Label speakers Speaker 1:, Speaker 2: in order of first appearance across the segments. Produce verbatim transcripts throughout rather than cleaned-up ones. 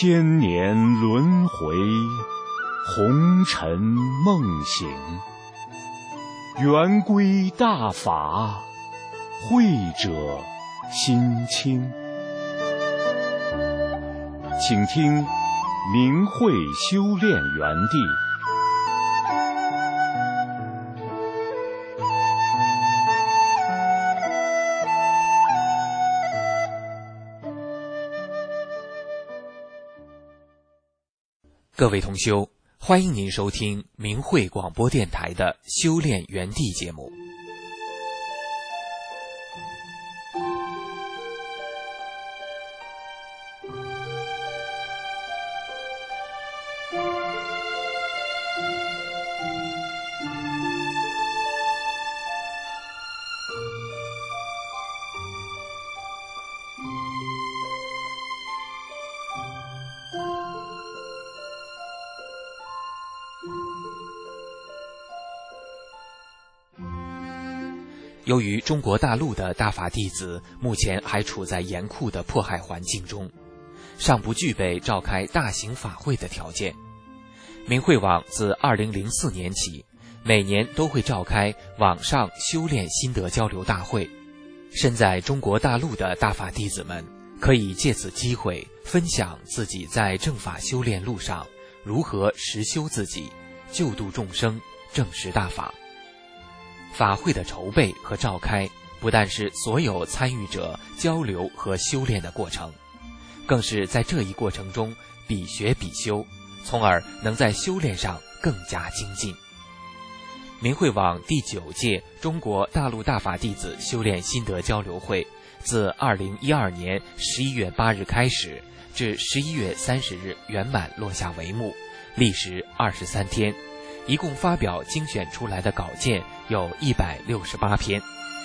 Speaker 1: 千年轮回，红尘梦醒，圆归大法，慧者心清。请听明慧修炼园地。
Speaker 2: 各位同修，欢迎您收听明慧广播电台的修炼园地节目。由于中国大陆的大法弟子目前还处在严酷的迫害环境中，尚不具备召开大型法会的条件。明慧网自二零零四年起，每年都会召开网上修炼心得交流大会。身在中国大陆的大法弟子们可以借此机会分享自己在正法修炼路上如何实修自己，救度众生，证实大法。法会的筹备和召开不但是所有参与者交流和修炼的过程，更是在这一过程中比学比修，从而能在修炼上更加精进。明慧网第九届中国大陆大法弟子修炼心得交流会自二零一二年十一月八日开始，至十一月三十日圆满落下帷幕，历时二十三天，一共发表精选出来的稿件有一百六十八篇。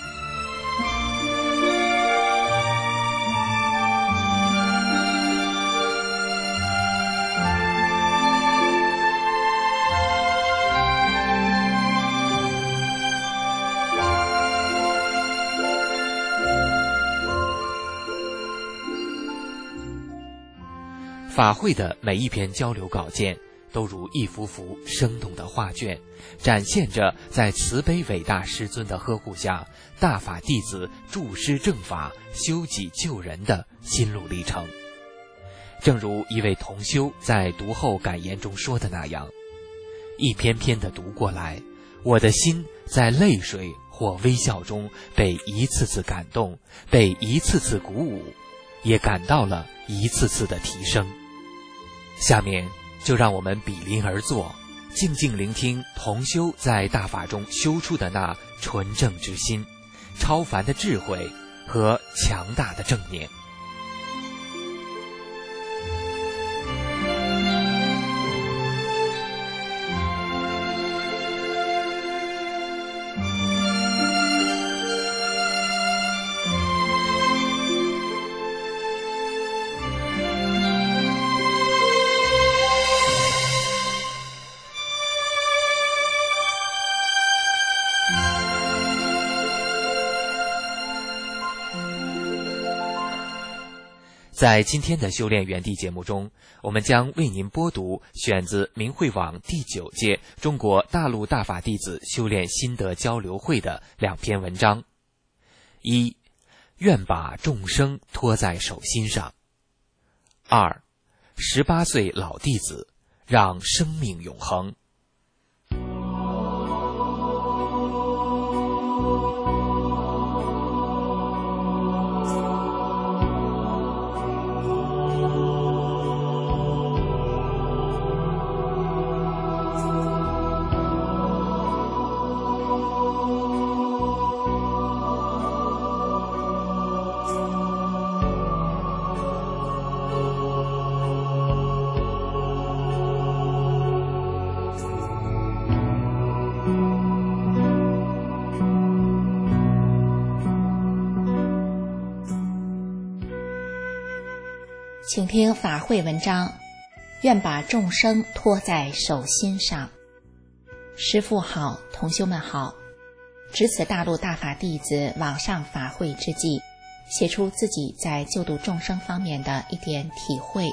Speaker 2: 法会的每一篇交流稿件都如一幅幅生动的画卷，展现着在慈悲伟大师尊的呵护下，大法弟子助师正法、修己救人的心路历程。正如一位同修在读后感言中说的那样，一篇篇地读过来，我的心在泪水或微笑中被一次次感动，被一次次鼓舞，也感到了一次次的提升。下面就让我们比邻而坐，静静聆听同修在大法中修出的那纯正之心、超凡的智慧和强大的正念。在今天的修炼园地节目中，我们将为您播读选自明慧网第九届中国大陆大法弟子修炼心得交流会的两篇文章。一、愿把众生托在手心上。二、十八岁老弟子，让生命永恒。
Speaker 3: 请听法会文章，愿把众生托在手心上。师父好，同修们好。值此大陆大法弟子网上法会之际，写出自己在救度众生方面的一点体会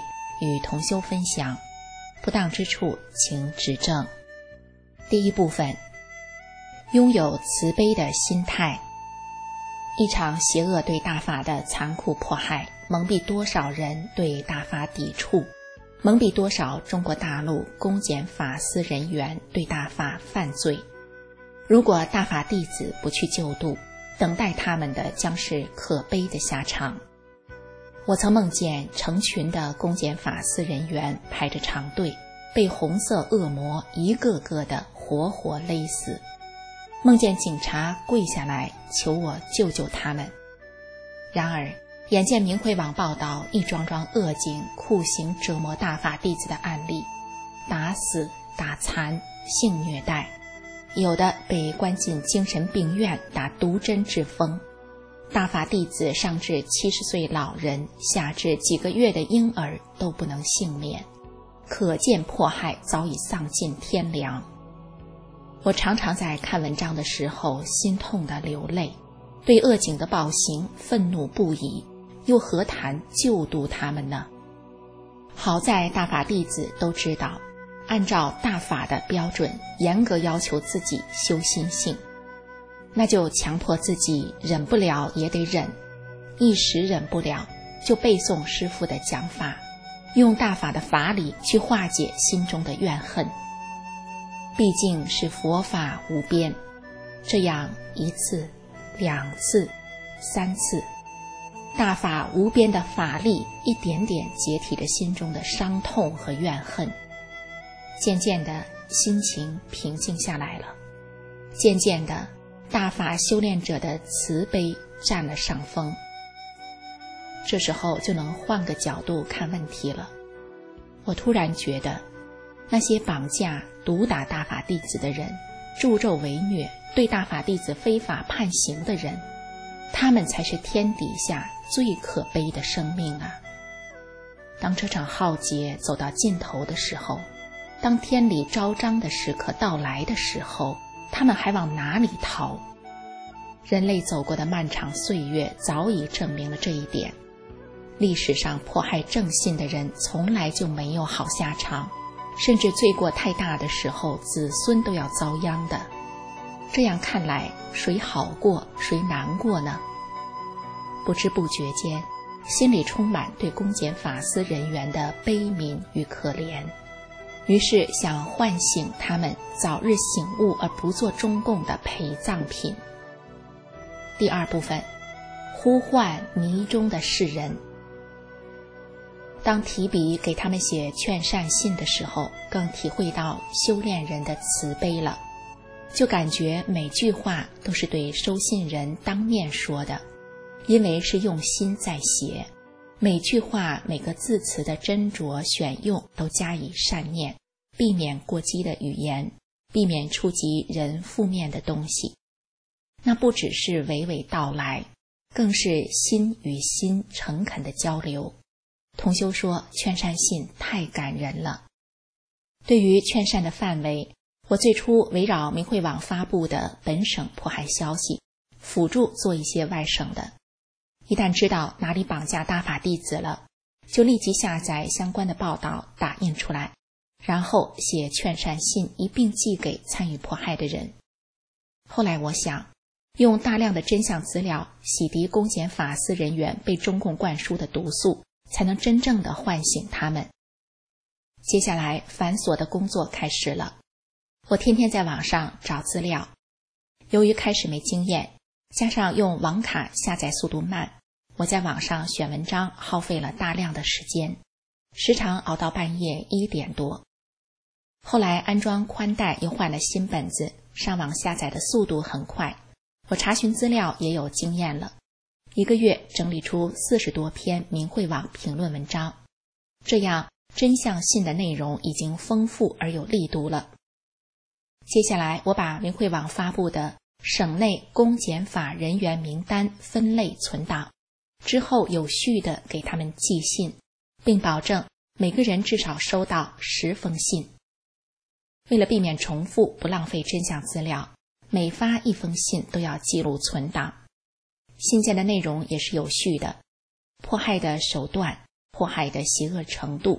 Speaker 3: 与同修分享，不当之处请指正。第一部分，拥有慈悲的心态。一场邪恶对大法的残酷迫害，蒙蔽多少人对大法抵触，蒙蔽多少中国大陆公检法司人员对大法犯罪。如果大法弟子不去救度，等待他们的将是可悲的下场。我曾梦见成群的公检法司人员排着长队，被红色恶魔一个个的活活勒死。梦见警察跪下来求我救救他们。然而眼见明慧网报道一桩桩恶警酷刑折磨大法弟子的案例，打死、打残、性虐待，有的被关进精神病院打毒针致疯，大法弟子上至七十岁老人，下至几个月的婴儿都不能幸免，可见迫害早已丧尽天良。我常常在看文章的时候心痛地流泪，对恶警的暴行愤怒不已，又何谈救度他们呢？好在大法弟子都知道，按照大法的标准严格要求自己修心性，那就强迫自己忍不了也得忍，一时忍不了就背诵师父的讲法，用大法的法理去化解心中的怨恨。毕竟是佛法无边，这样一次、两次、三次，大法无边的法力一点点解体着心中的伤痛和怨恨。渐渐的心情平静下来了，渐渐的大法修炼者的慈悲占了上风。这时候就能换个角度看问题了。我突然觉得那些绑架毒打大法弟子的人，助纣为虐对大法弟子非法判刑的人，他们才是天底下最可悲的生命啊！当这场浩劫走到尽头的时候，当天理昭彰的时刻到来的时候，他们还往哪里逃？人类走过的漫长岁月早已证明了这一点。历史上迫害正信的人从来就没有好下场，甚至罪过太大的时候，子孙都要遭殃的。这样看来，谁好过谁难过呢？不知不觉间，心里充满对公检法司人员的悲悯与可怜，于是想唤醒他们早日醒悟而不做中共的陪葬品。第二部分，呼唤迷中的世人。当提笔给他们写劝善信的时候，更体会到修炼人的慈悲了，就感觉每句话都是对收信人当面说的，因为是用心在写，每句话每个字词的斟酌选用都加以善念，避免过激的语言，避免触及人负面的东西。那不只是娓娓道来，更是心与心诚恳的交流。同修说劝善信太感人了。对于劝善的范围，我最初围绕明慧网发布的本省迫害消息，辅助做一些外省的。一旦知道哪里绑架大法弟子了，就立即下载相关的报道打印出来，然后写劝善信一并寄给参与迫害的人。后来我想，用大量的真相资料洗涤公检法司人员被中共灌输的毒素，才能真正的唤醒他们。接下来繁琐的工作开始了，我天天在网上找资料。由于开始没经验，加上用网卡下载速度慢，我在网上选文章耗费了大量的时间，时常熬到半夜一点多。后来安装宽带又换了新本子，上网下载的速度很快，我查询资料也有经验了，一个月整理出四十多篇明慧网评论文章，这样真相信的内容已经丰富而有力度了。接下来我把明慧网发布的省内公检法人员名单分类存档，之后有序地给他们寄信，并保证每个人至少收到十封信。为了避免重复，不浪费真相资料，每发一封信都要记录存档。信件的内容也是有序的，迫害的手段、迫害的邪恶程度、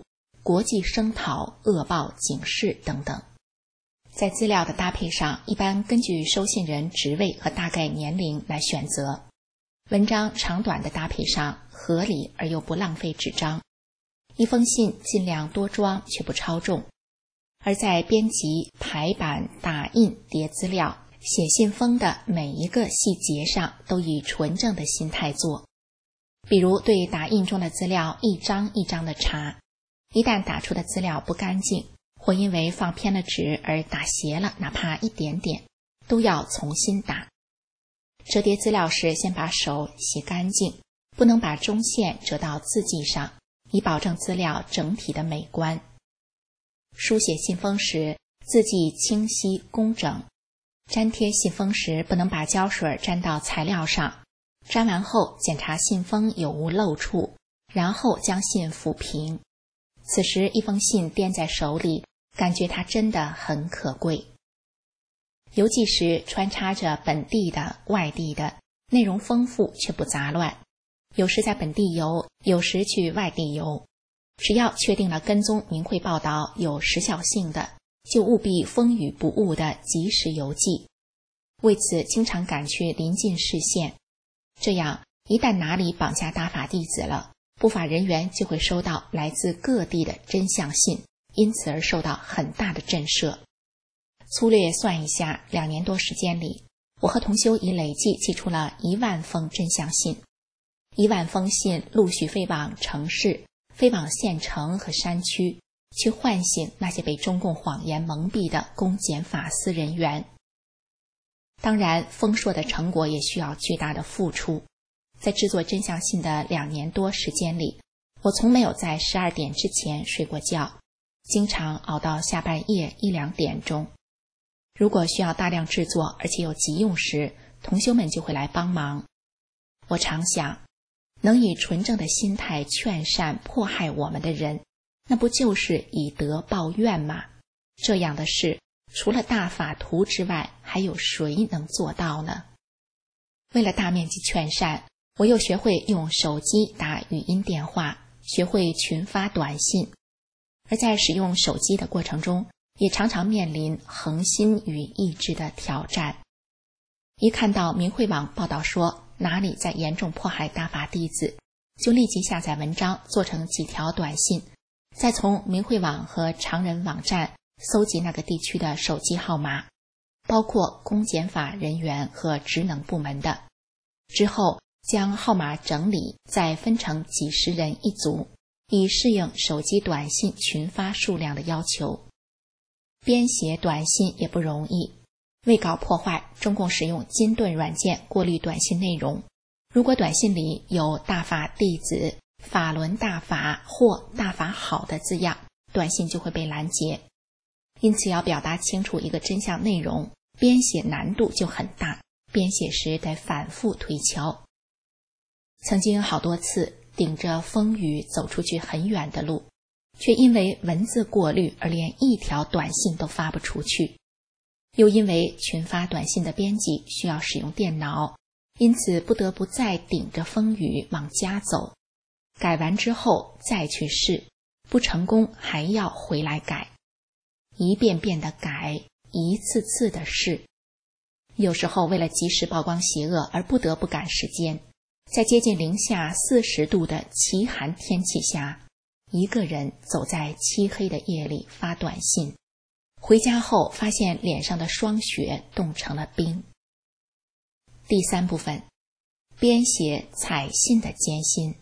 Speaker 3: 国际声讨、恶报警示等等。在资料的搭配上，一般根据收信人职位和大概年龄来选择。文章长短的搭配上，合理而又不浪费纸张。一封信尽量多装却不超重。而在编辑、排版、打印、叠资料、写信封的每一个细节上，都以纯正的心态做。比如对打印中的资料一张一张的查，一旦打出的资料不干净，或因为放偏了纸而打斜了哪怕一点点，都要重新打。折叠资料时，先把手洗干净，不能把中线折到字迹上，以保证资料整体的美观。书写信封时，字迹清晰工整。粘贴信封时，不能把胶水沾到材料上，粘完后检查信封有无漏处，然后将信抚平。此时一封信掂在手里，感觉它真的很可贵。邮寄时穿插着本地的、外地的，内容丰富却不杂乱，有时在本地邮，有时去外地邮。只要确定了跟踪明慧报道有时效性的，就务必风雨不误的及时邮寄。为此经常赶去临近市县，这样一旦哪里绑架大法弟子了，不法人员就会收到来自各地的真相信，因此而受到很大的震慑。粗略算一下，两年多时间里，我和同修已累计寄出了一万封真相信。一万封信陆续飞往城市，飞往县城和山区，去唤醒那些被中共谎言蒙蔽的公检法司人员。当然，丰硕的成果也需要巨大的付出。在制作真相信的两年多时间里，我从没有在十二点之前睡过觉，经常熬到下半夜一两点钟。如果需要大量制作，而且有急用时，同修们就会来帮忙。我常想，能以纯正的心态劝善迫害我们的人，那不就是以德报怨吗？这样的事，除了大法徒之外，还有谁能做到呢？为了大面积劝善，我又学会用手机打语音电话，学会群发短信。而在使用手机的过程中，也常常面临恒心与意志的挑战。一看到明慧网报道说哪里在严重迫害大法弟子，就立即下载文章，做成几条短信，再从明慧网和常人网站搜集那个地区的手机号码，包括公检法人员和职能部门的。之后将号码整理，再分成几十人一组，以适应手机短信群发数量的要求。编写短信也不容易，为搞破坏，中共使用金盾软件过滤短信内容。如果短信里有大法弟子、法轮大法或大法好的字样，短信就会被拦截。因此要表达清楚一个真相内容，编写难度就很大，编写时得反复推敲。曾经好多次顶着风雨走出去很远的路，却因为文字过滤而连一条短信都发不出去。又因为群发短信的编辑需要使用电脑，因此不得不再顶着风雨往家走，改完之后再去试，不成功还要回来改，一遍遍的改，一次次的试。有时候为了及时曝光邪恶而不得不赶时间，在接近零下四十度的奇寒天气下，一个人走在漆黑的夜里发短信，回家后发现脸上的霜雪冻成了冰。第三部分，编写彩信的艰辛。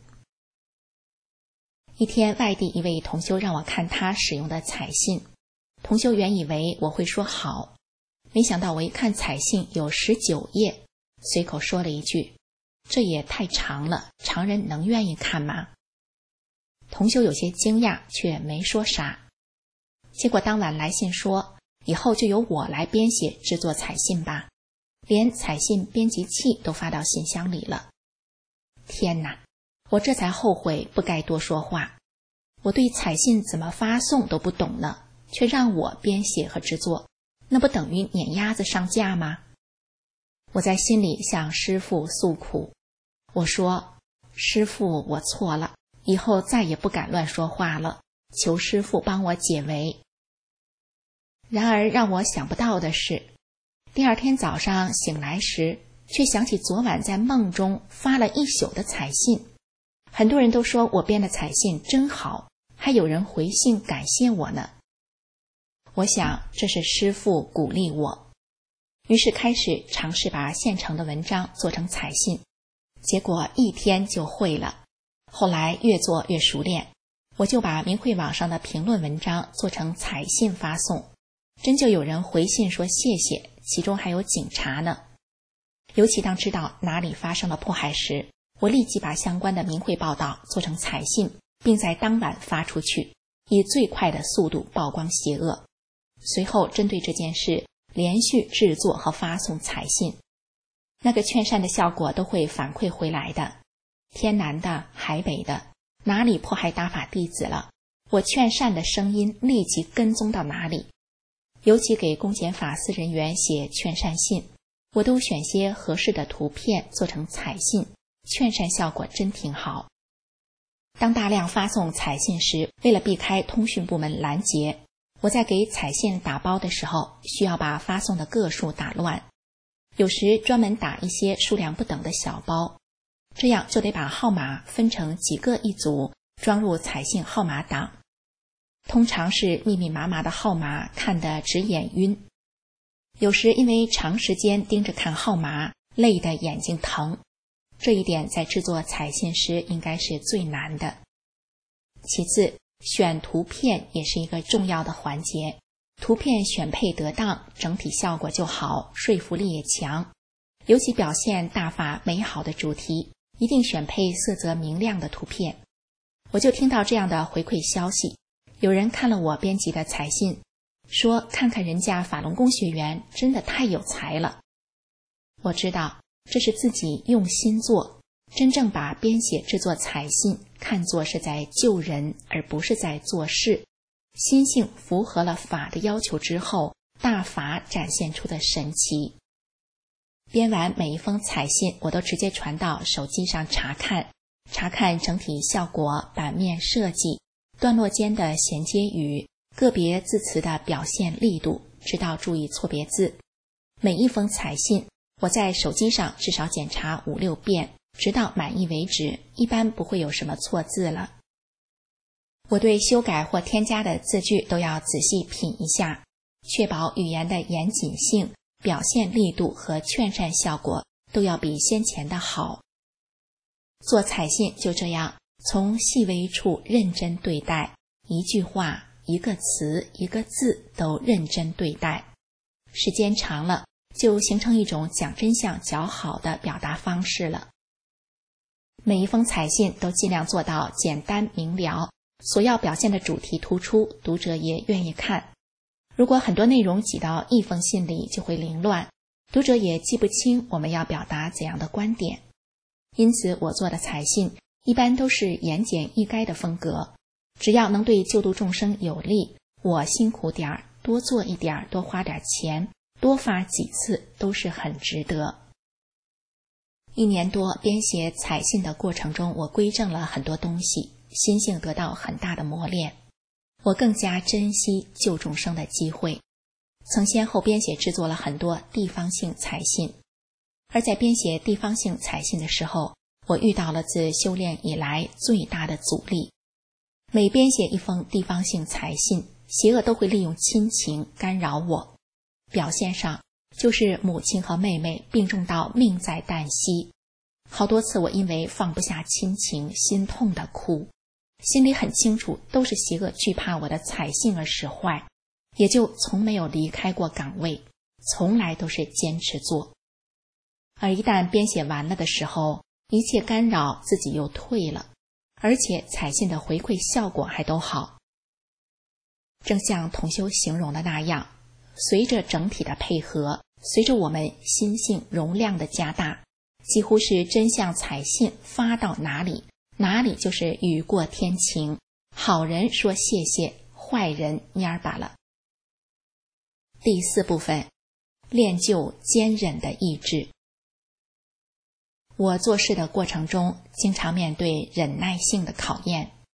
Speaker 3: 一天，外地一位同修让我看他使用的彩信，同修原以为我会说好，没想到我一看彩信有十九页，随口说了一句：“这也太长了，常人能愿意看吗？”同修有些惊讶，却没说啥。结果当晚来信说，以后就由我来编写制作彩信吧，连彩信编辑器都发到信箱里了。天哪，我这才后悔不该多说话。我对彩信怎么发送都不懂呢，却让我编写和制作，那不等于撵鸭子上架吗？我在心里向师父诉苦，我说：“师父，我错了，以后再也不敢乱说话了， 求师父帮我解围。然而让我想不到的是，第二天早上醒来时，却想起昨晚在梦中发了一宿的彩信。很多人都说我编的彩信真好，还有人回信感谢我呢。我想这是师父鼓励我，于是开始尝试把现成的文章做成彩信，结果一天就会了。后来越做越熟练，我就把明慧网上的评论文章做成彩信发送，真就有人回信说谢谢，其中还有警察呢。尤其当知道哪里发生了迫害时，我立即把相关的明慧报道做成彩信，并在当晚发出去，以最快的速度曝光邪恶。随后针对这件事连续制作和发送彩信，那个劝善的效果都会反馈回来的。天南的海北的，哪里迫害大法弟子了，我劝善的声音立即跟踪到哪里。尤其给公检法司人员写劝善信，我都选些合适的图片做成彩信，劝善效果真挺好。当大量发送彩信时，为了避开通讯部门拦截，我在给彩信打包的时候，需要把发送的个数打乱，有时专门打一些数量不等的小包，这样就得把号码分成几个一组，装入彩信号码档。通常是密密麻麻的号码，看得直眼晕。有时因为长时间盯着看号码，累得眼睛疼。这一点在制作彩信时应该是最难的。其次，选图片也是一个重要的环节，图片选配得当，整体效果就好，说服力也强。尤其表现大法美好的主题，一定选配色泽明亮的图片。我就听到这样的回馈消息，有人看了我编辑的彩信，说看看人家法轮功学员真的太有才了。我知道这是自己用心做，真正把编写制作彩信看作是在救人，而不是在做事。心性符合了法的要求之后，大法展现出的神奇。编完每一封彩信，我都直接传到手机上查看，查看整体效果、版面设计、段落间的衔接语、个别字词的表现力度，知道注意错别字。每一封彩信，我在手机上至少检查五六遍，直到满意为止，一般不会有什么错字了。我对修改或添加的字句都要仔细品一下，确保语言的严谨性、表现力度和劝善效果都要比先前的好。做彩信就这样，从细微处认真对待，一句话、一个词、一个字都认真对待。时间长了，就形成一种讲真相较好的表达方式了。每一封彩信都尽量做到简单明了，所要表现的主题突出，读者也愿意看。如果很多内容挤到一封信里，就会凌乱，读者也记不清我们要表达怎样的观点。因此我做的彩信一般都是言简意赅的风格，只要能对救度众生有利，我辛苦点儿，多做一点，多花点钱，多发几次都是很值得。一年多编写彩信的过程中，我归正了很多东西，心性得到很大的磨练。我更加珍惜救众生的机会，曾先后编写制作了很多地方性彩信。而在编写地方性彩信的时候，我遇到了自修炼以来最大的阻力。每编写一封地方性彩信，邪恶都会利用亲情干扰我。表现上就是母亲和妹妹病重到命在旦夕，好多次我因为放不下亲情，心痛地哭，心里很清楚都是邪恶惧怕我的彩信而使坏，也就从没有离开过岗位，从来都是坚持做。而一旦编写完了的时候，一切干扰自己又退了，而且彩信的回馈效果还都好。正像同修形容的那样，随着整体的配合，随着我们心性容量的加大，几乎是真相彩信发到哪里，哪里就是雨过天晴，好人说谢谢，坏人蔫巴了。第四部分，练就坚忍的意志。我做事的过程中，经常面对忍耐性的考验。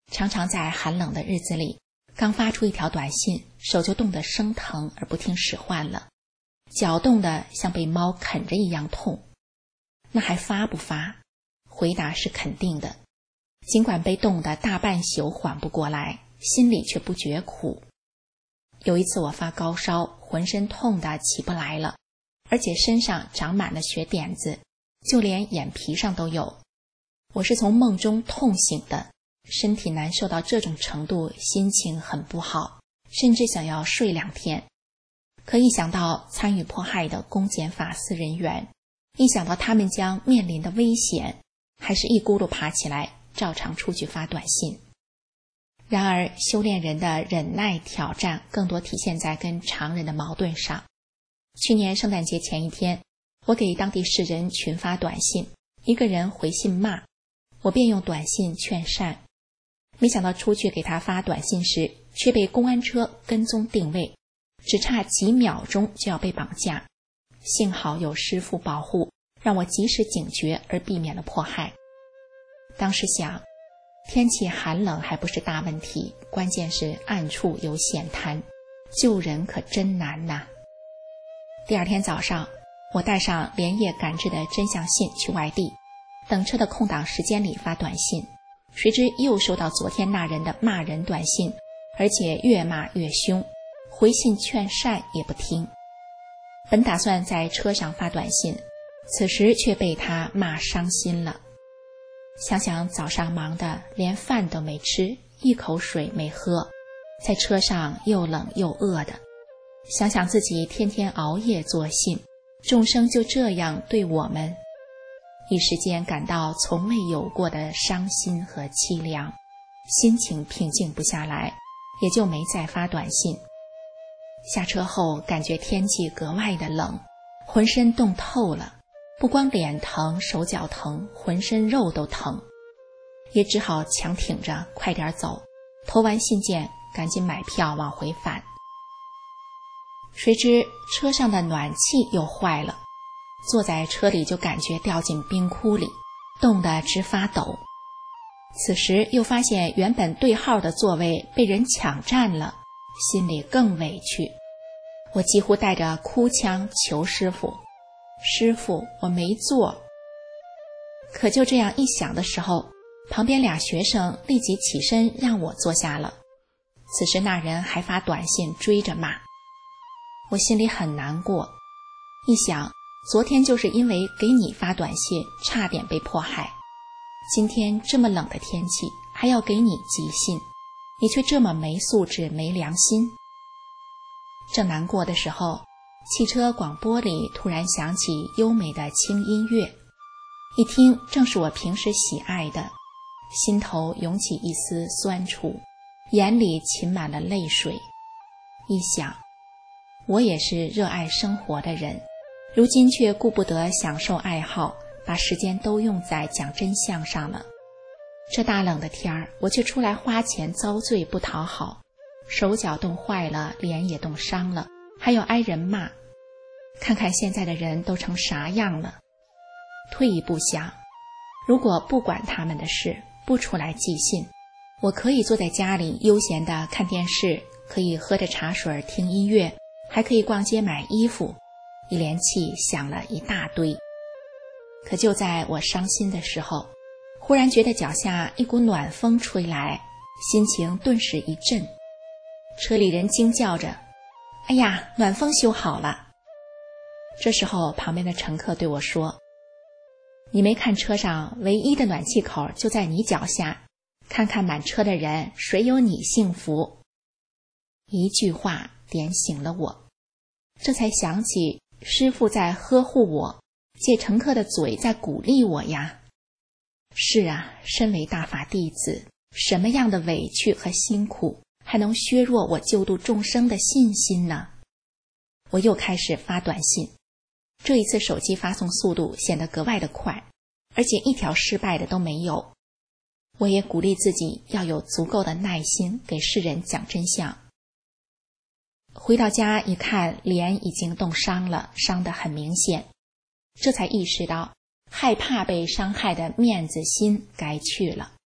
Speaker 3: 常常在寒冷的日子里，刚发出一条短信，手就冻得生疼而不听使唤了，脚冻得像被猫啃着一样痛。那还发不发？回答是肯定的，尽管被冻得大半宿缓不过来，心里却不觉苦。有一次我发高烧，浑身痛得起不来了，而且身上长满了血点子，就连眼皮上都有。我是从梦中痛醒的，身体难受到这种程度，心情很不好，甚至想要睡两天。可一想到参与迫害的公检法司人员，一想到他们将面临的危险，还是一咕噜爬起来，照常出去发短信。然而修炼人的忍耐挑战更多体现在跟常人的矛盾上。去年圣诞节前一天，我给当地市人群发短信，一个人回信骂，我便用短信劝善。没想到出去给他发短信时，却被公安车跟踪定位，只差几秒钟就要被绑架。幸好有师父保护，让我及时警觉而避免了迫害。当时想，天气寒冷还不是大问题，关键是暗处有险滩，救人可真难呐。第二天早上，我带上连夜赶制的真相信去外地，等车的空档时间里发短信，谁知又收到昨天那人的骂人短信，而且越骂越凶，回信劝善也不听。本打算在车上发短信，此时却被他骂伤心了。想想早上忙得连饭都没吃，一口水没喝，在车上又冷又饿的，想想自己天天熬夜做信，众生就这样对我们，一时间感到从未有过的伤心和凄凉，心情平静不下来，也就没再发短信。下车后感觉天气格外的冷，浑身冻透了，不光脸疼，手脚疼，浑身肉都疼，也只好强挺着快点走，投完信件赶紧买票往回返。谁知车上的暖气又坏了，坐在车里就感觉掉进冰窟里，冻得直发抖。此时又发现原本对号的座位被人抢占了，心里更委屈。我几乎带着哭腔求师父，师父，我没坐。可就这样一想的时候，旁边俩学生立即起身让我坐下了。此时那人还发短信追着骂，我心里很难过。一想，昨天就是因为给你发短信，差点被迫害。今天这么冷的天气，还要给你寄信，你却这么没素质、没良心。正难过的时候，汽车广播里突然响起优美的轻音乐，一听正是我平时喜爱的，心头涌起一丝酸楚，眼里噙满了泪水。一想，我也是热爱生活的人，如今却顾不得享受爱好，把时间都用在讲真相上了。这大冷的天儿，我却出来花钱遭罪不讨好，手脚冻坏了，脸也冻伤了，还要挨人骂。看看现在的人都成啥样了。退一步想，如果不管他们的事，不出来寄信，我可以坐在家里悠闲地看电视，可以喝着茶水听音乐，还可以逛街买衣服，一连气想了一大堆。可就在我伤心的时候，忽然觉得脚下一股暖风吹来，心情顿时一震。车里人惊叫着，哎呀，暖风修好了。这时候旁边的乘客对我说，你没看车上唯一的暖气口就在你脚下，看看满车的人，谁有你幸福。一句话点醒了我，这才想起师父在呵护我，借乘客的嘴在鼓励我呀。是啊，身为大法弟子，什么样的委屈和辛苦还能削弱我救度众生的信心呢？我又开始发短信，这一次手机发送速度显得格外的快，而且一条失败的都没有。我也鼓励自己要有足够的耐心给世人讲真相。回到家一看，脸已经冻伤了，伤得很明显，这才意识到害怕被伤害的面子心该去了。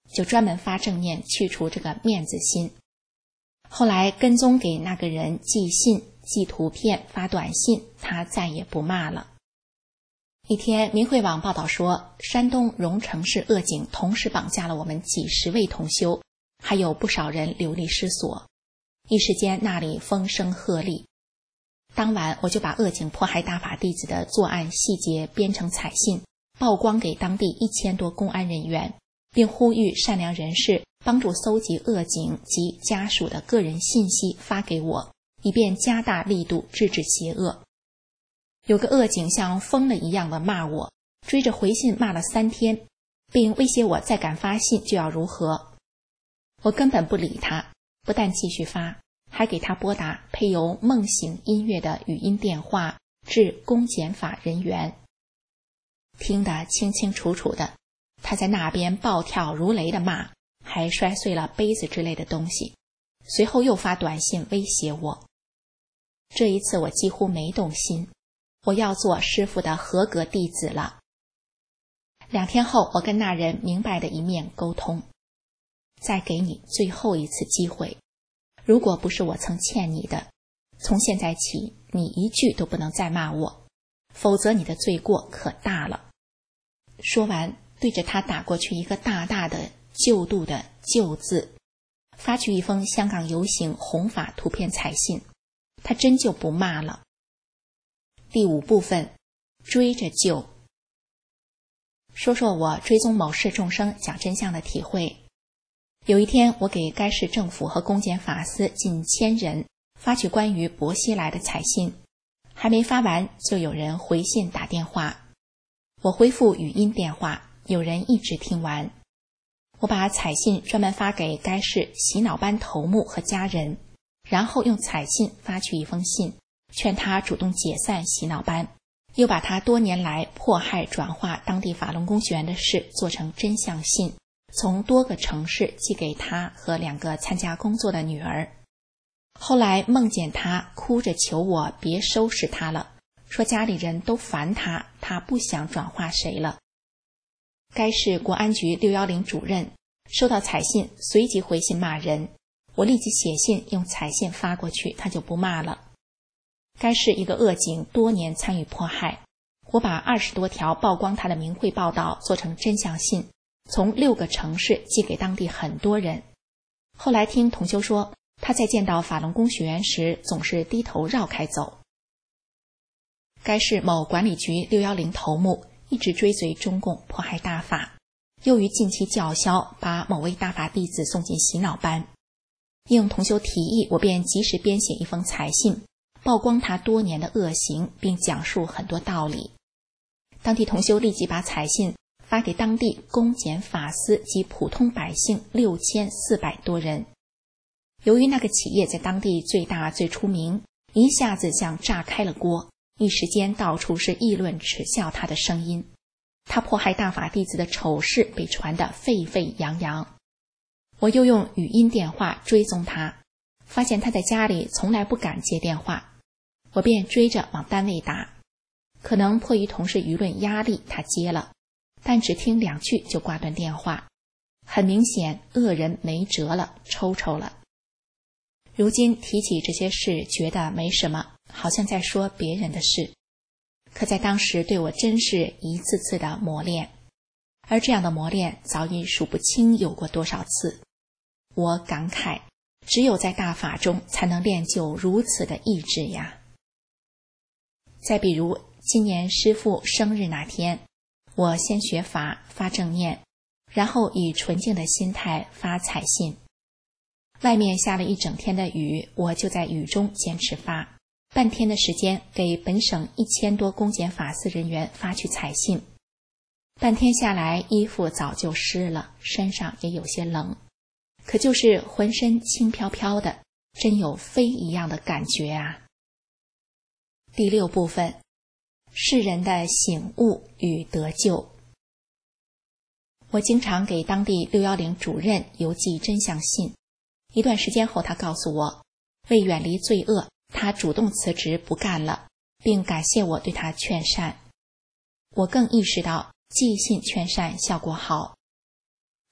Speaker 3: 就专门发正念去除这个面子心。后来跟踪给那个人寄信、寄图片、发短信，他再也不骂了。一天，明慧网报道说，山东荣成市恶警同时绑架了我们几十位同修，还有不少人流离失所。一时间那里风声鹤唳。当晚我就把恶警迫害大法弟子的作案细节编成彩信，曝光给当地一千多公安人员，并呼吁善良人士帮助搜集恶警及家属的个人信息发给我，以便加大力度制止邪恶。有个恶警像疯了一样的骂我，追着回信骂了三天，并威胁我再敢发信就要如何。我根本不理他，不但继续发，还给他拨打配有梦醒音乐的语音电话至公检法人员。听得清清楚楚的，他在那边暴跳如雷的骂，还摔碎了杯子之类的东西，随后又发短信威胁我。这一次我几乎没动心，我要做师父的合格弟子了。两天后，我跟那人明白的一面沟通，再给你最后一次机会，如果不是我曾欠你的，从现在起你一句都不能再骂我，否则你的罪过可大了。说完，对着他打过去一个大大的救度的救字，发去一封香港游行弘法图片彩信，他真就不骂了。第五部分，追着救。说说我追踪某市众生讲真相的体会。有一天，我给该市政府和公检法司近千人发去关于薄熙来的彩信，还没发完，就有人回信打电话。我回复语音电话，有人一直听完。我把彩信专门发给该市洗脑班头目和家人，然后用彩信发去一封信，劝他主动解散洗脑班，又把他多年来迫害转化当地法轮功学员的事做成真相信，从多个城市寄给他和两个参加工作的女儿。后来梦见他哭着求我别收拾他了，说家里人都烦他，他不想转化谁了。该市国安局六一零主任收到彩信，随即回信骂人，我立即写信用彩信发过去，他就不骂了。该市一个恶警多年参与迫害，我把二十多条曝光他的明慧报道做成真相信，从六个城市寄给当地很多人。后来听同修说，他在见到法轮功学员时总是低头绕开走。该市某管理局六一零头目一直追随中共迫害大法，又于近期叫嚣把某位大法弟子送进洗脑班。应同修提议，我便及时编写一封彩信，曝光他多年的恶行，并讲述很多道理。当地同修立即把彩信发给当地公检法司及普通百姓六千四百多人。由于那个企业在当地最大最出名，一下子像炸开了锅，一时间到处是议论耻笑他的声音，他迫害大法弟子的丑事被传得沸沸扬扬。我又用语音电话追踪他，发现他在家里从来不敢接电话，我便追着往单位打。可能迫于同事舆论压力，他接了，但只听两句就挂断电话，很明显恶人没辙了，抽抽了。如今提起这些事觉得没什么，好像在说别人的事，可在当时对我真是一次次的磨练，而这样的磨练早已数不清有过多少次。我感慨，只有在大法中才能练就如此的意志呀。再比如今年师父生日那天，我先学法发正念，然后以纯净的心态发彩信。外面下了一整天的雨，我就在雨中坚持发，半天的时间给本省一千多公检法司人员发去彩信。半天下来，衣服早就湿了，身上也有些冷，可就是浑身轻飘飘的，真有飞一样的感觉啊。第六部分，世人的醒悟与得救。我经常给当地六一零主任邮寄真相信，一段时间后他告诉我，为远离罪恶，他主动辞职不干了，并感谢我对他劝善。我更意识到寄信劝善效果好。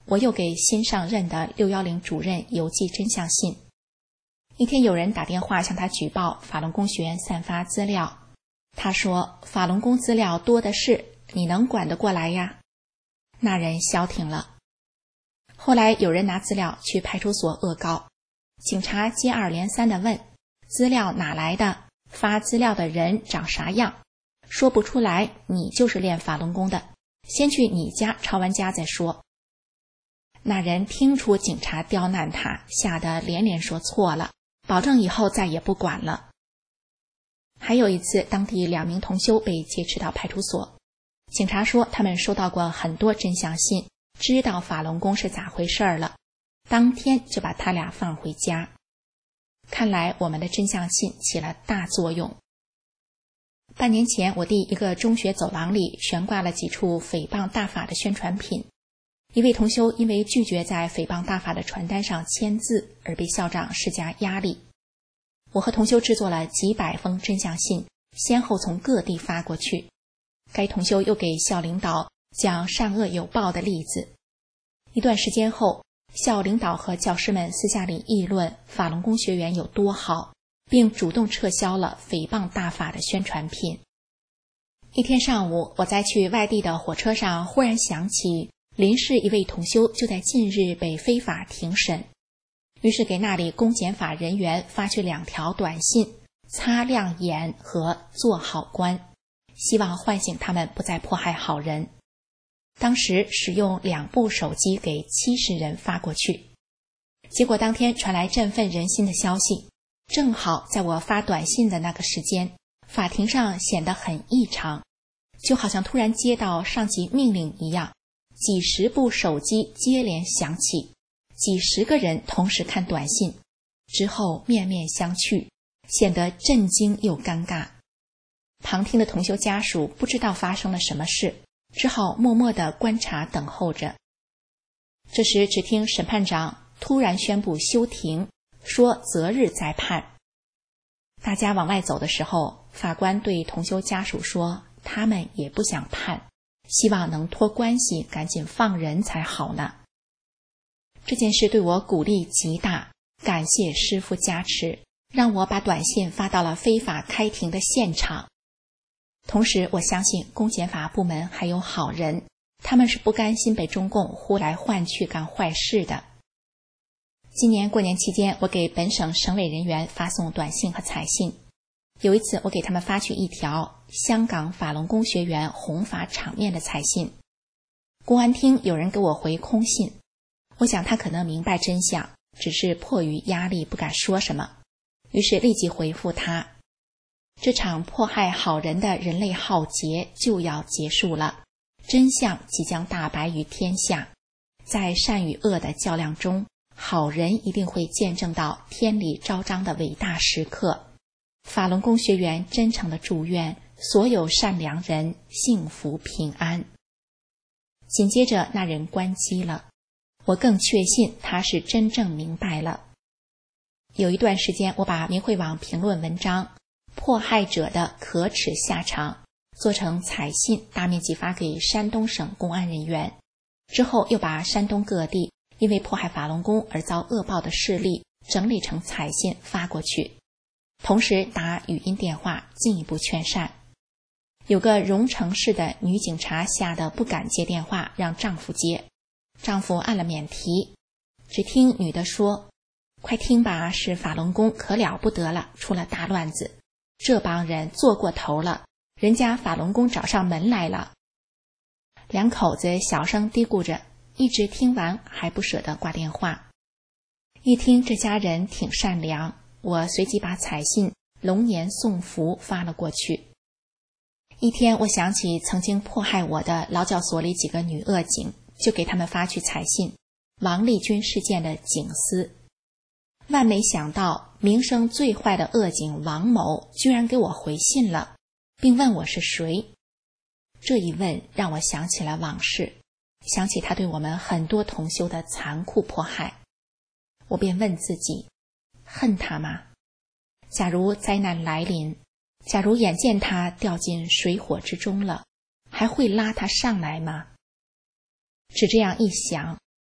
Speaker 3: 我又给新上任的六一零主任邮寄真相信。一天有人打电话向他举报法轮功学员散发资料，他说法轮功资料多的是，你能管得过来呀？那人消停了。后来有人拿资料去派出所恶告，警察接二连三地问，资料哪来的？发资料的人长啥样？说不出来，你就是练法轮功的，先去你家抄完家再说。那人听出警察刁难他，吓得连连说错了，保证以后再也不管了。还有一次，当地两名同修被劫持到派出所，警察说他们收到过很多真相信，知道法轮功是咋回事了，当天就把他俩放回家。看来我们的真相信起了大作用。半年前，我弟一个中学走廊里悬挂了几处诽谤大法的宣传品，一位同修因为拒绝在诽谤大法的传单上签字而被校长施加压力。我和同修制作了几百封真相信，先后从各地发过去。该同修又给校领导讲善恶有报的例子。一段时间后，校领导和教师们私下里议论法轮功学员有多好，并主动撤销了诽谤大法的宣传品。一天上午，我在去外地的火车上忽然想起邻市一位同修就在近日被非法庭审，于是给那里公检法人员发去两条短信，擦亮眼和做好官，希望唤醒他们不再迫害好人。当时使用两部手机给七十人发过去，结果当天传来振奋人心的消息，正好在我发短信的那个时间，法庭上显得很异常，就好像突然接到上级命令一样，几十部手机接连响起，几十个人同时看短信，之后面面相觑，显得震惊又尴尬。旁听的同修家属不知道发生了什么事，只好默默地观察等候着。这时只听审判长突然宣布休庭，说择日再判。大家往外走的时候，法官对同修家属说，他们也不想判，希望能托关系赶紧放人才好呢。这件事对我鼓励极大，感谢师父加持，让我把短信发到了非法开庭的现场。同时我相信公检法部门还有好人，他们是不甘心被中共呼来唤去干坏事的。今年过年期间，我给本省省委人员发送短信和彩信。有一次我给他们发去一条香港法轮功学员弘法场面的彩信，公安厅有人给我回空信，我想他可能明白真相，只是迫于压力不敢说什么，于是立即回复他，这场迫害好人的人类浩劫就要结束了，真相即将大白于天下，在善与恶的较量中，好人一定会见证到天理昭彰的伟大时刻。法轮功学员真诚的祝愿所有善良人幸福平安。紧接着那人关机了，我更确信他是真正明白了。有一段时间，我把明慧网评论文章迫害者的可耻下场做成彩信，大面积发给山东省公安人员，之后又把山东各地因为迫害法轮功而遭恶报的事例整理成彩信发过去，同时打语音电话进一步劝善。有个荣城市的女警察吓得不敢接电话，让丈夫接，丈夫按了免提，只听女的说，快听吧，是法轮功可了不得了，出了大乱子，这帮人做过头了，人家法轮功找上门来了。两口子小声嘀咕着，一直听完还不舍得挂电话。一听这家人挺善良，我随即把彩信龙年送福发了过去。一天我想起曾经迫害我的劳教所里几个女恶警，就给他们发去彩信，王丽君事件的警司。万没想到名声最坏的恶警王某居然给我回信了，并问我是谁。这一问让我想起了往事，想起他对我们很多同修的残酷迫害。我便问自己，恨他吗？假如灾难来临，假如眼见他掉进水火之中了，还会拉他上来吗？只这样一想，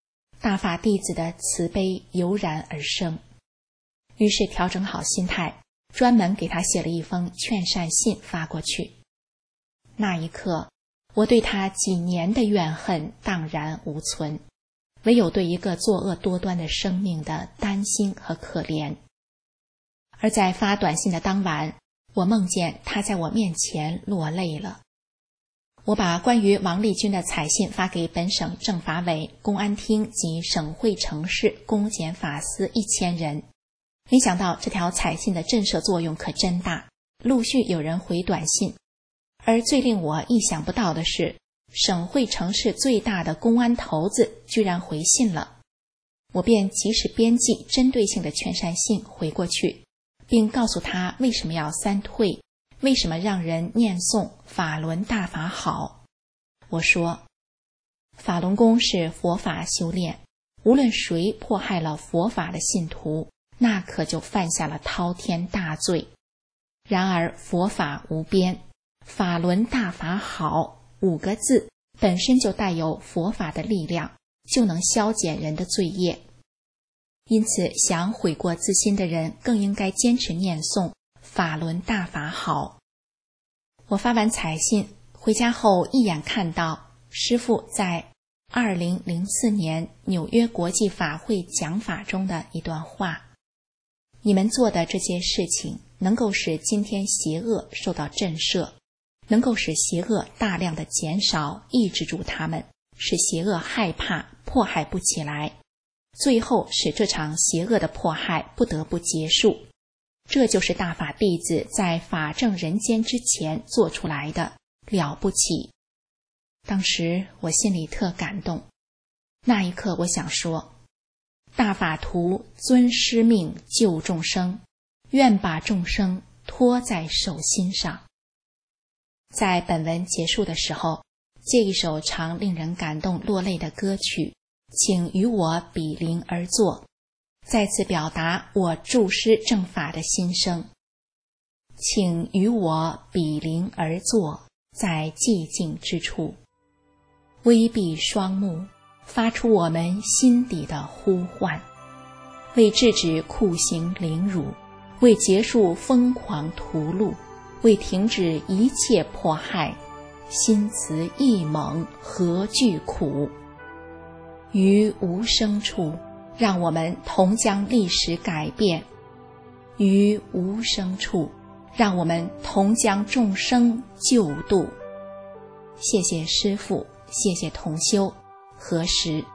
Speaker 3: 大法弟子的慈悲油然而生。于是调整好心态，专门给他写了一封劝善信发过去。那一刻，我对他几年的怨恨荡然无存，唯有对一个作恶多端的生命的担心和可怜。而在发短信的当晚，我梦见他在我面前落泪了。我把关于王立军的彩信发给本省政法委、公安厅及省会城市公检法司一千人，没想到这条彩信的震慑作用可真大，陆续有人回短信。而最令我意想不到的是，省会城市最大的公安头子居然回信了。我便及时编辑针对性的劝善信回过去，并告诉他为什么要三退，为什么让人念诵法轮大法好。我说，法轮功是佛法修炼，无论谁迫害了佛法的信徒，那可就犯下了滔天大罪。然而佛法无边，法轮大法好五个字本身就带有佛法的力量，就能消减人的罪业。因此想悔过自新的人更应该坚持念诵法轮大法好。我发完彩信回家后，一眼看到师父在二零零四年纽约国际法会讲法中的一段话：你们做的这些事情能够使今天邪恶受到震慑，能够使邪恶大量的减少，抑制住他们，使邪恶害怕迫害不起来，最后使这场邪恶的迫害不得不结束。这就是大法弟子在法正人间之前做出来的，了不起。当时我心里特感动，那一刻我想说，大法徒遵师命救众生，愿把众生托在手心上。在本文结束的时候，借一首常令人感动落泪的歌曲，请与我比邻而坐，再次表达我助师正法的心声。请与我比邻而坐，在寂静之处，微闭双目，发出我们心底的呼唤，为制止酷刑凌辱，为结束疯狂屠戮，为停止一切迫害，心慈意猛，何惧苦？于无声处，让我们同将历史改变；于无声处，让我们同将众生救度。谢谢师父，谢谢同修，何时？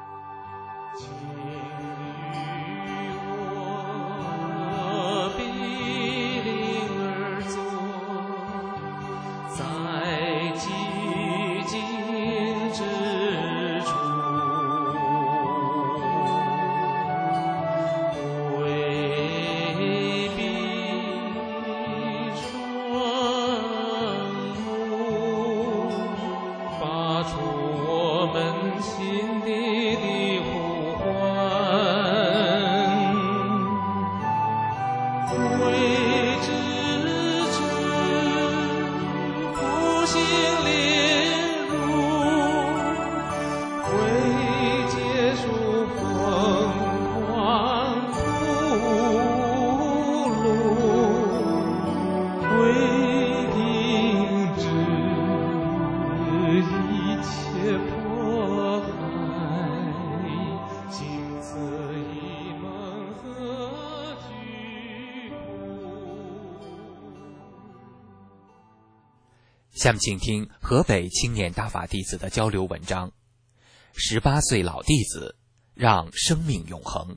Speaker 2: 下面请听河北青年大法弟子的交流文章：十八岁老弟子让生命永恒。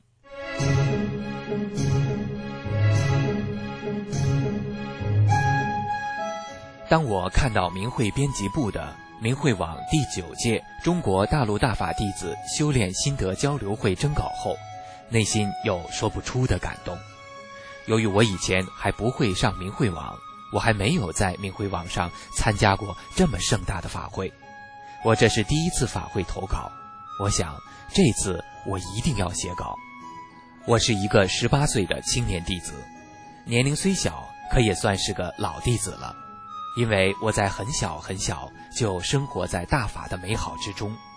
Speaker 2: 当我看到明慧编辑部的明慧网第九届中国大陆大法弟子修炼心得交流会征稿后，内心有说不出的感动。由于我以前还不会上明慧网，我还没有在明慧网上参加过这么盛大的法会，我这是第一次法会投稿，我想这次我一定要写稿。我是一个十八岁的青年弟子，年龄虽小，可也算是个老弟子了，因为我在很小很小就生活在大法的美好之中，